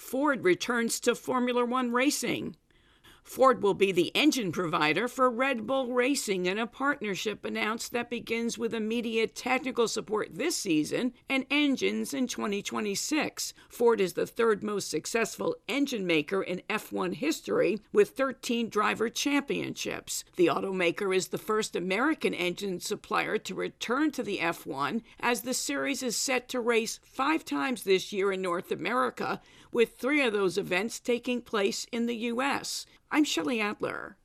Ford returns to Formula One racing. Ford will be the engine provider for Red Bull Racing in a partnership announced that begins with immediate technical support this season and engines in 2026. Ford is the third most successful engine maker in F1 history with 13 driver championships. The automaker is the first American engine supplier to return to the F1 as the series is set to race 5 times this year in North America, with 3 of those events taking place in the U.S. I'm Shelley Adler.